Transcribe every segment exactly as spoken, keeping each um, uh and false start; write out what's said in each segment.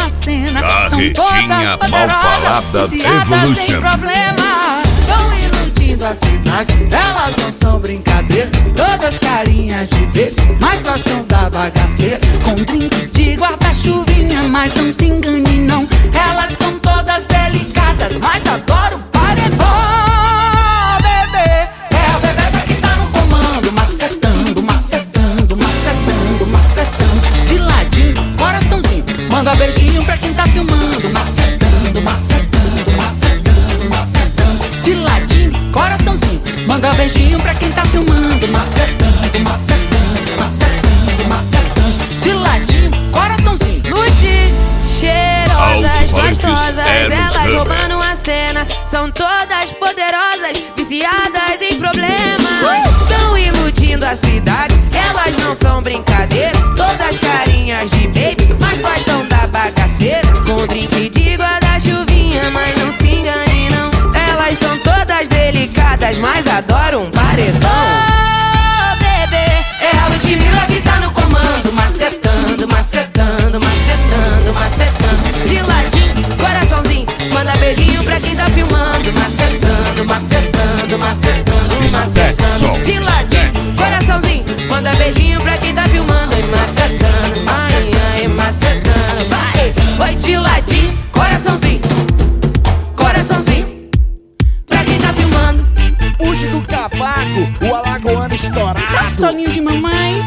a cena. Carretinha São mal todas falada poderosas, viciadas Evolution. sem problema. Tão iludindo a cidade, elas não são brincadeira. Todas carinhas de bebê, mas gostam da bagaceira. Com drink de guarda-chuvinha, mas não se engane não. Elas são todas delicadas, mas adoram paredão. Oh, bebê, É a bebê que tá no comando, macetando, macetando, macetando, macetando. de ladinho, coraçãozinho, Manda beijinho pra quem tá filmando, macetando, macetando, macetando, macetando. de ladinho, coraçãozinho. Manda beijinho pra quem tá filmando, macetando, macetando, macetando, macetando. De ladinho, coraçãozinho. Lute, cheirosas, Alto-falantes gostosas, Eros elas Hammer. roubando a cena. São todas poderosas, viciadas em problemas. Tão iludindo a cidade, elas não são brincadeira. Todas carinhas de baby, mas gostam da bagaceira. Com drink de guarda-chuvinha, mas não se engane não. Elas são todas delicadas, mas adoram um paredão. Oh, bebê, É a Ludmilla que tá no comando, macetando, macetando, macetando, macetando. de ladinho, coraçãozinho, manda beijinho pra quem tá filmando. Macetando, macetando, macetando, Sexo. macetando. De ladinho, coraçãozinho, manda beijinho pra quem tá filmando. E macetando, ai, ai, macetando, vai. Oi, de ladinho, coraçãozinho, coraçãozinho, pra quem tá filmando. Puxe do cavaco, o alagoano estourado. Dá um solinho de mamãe.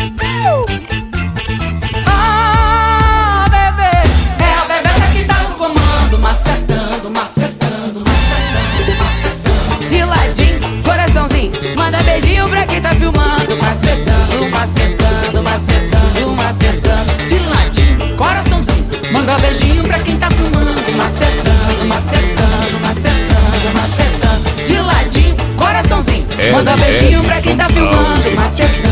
Ah, bebê, é a bebê que tá no comando, macetando, macetando, macetando, macetando. De ladinho, coraçãozinho, manda beijinho pra quem tá filmando. Macetando, macetando, macetando, macetando. De ladinho, coraçãozinho. Manda beijinho pra quem tá filmando, macetando, macetando, macetando, macetando. De ladinho, coraçãozinho. Manda beijinho pra quem tá filmando, macetando.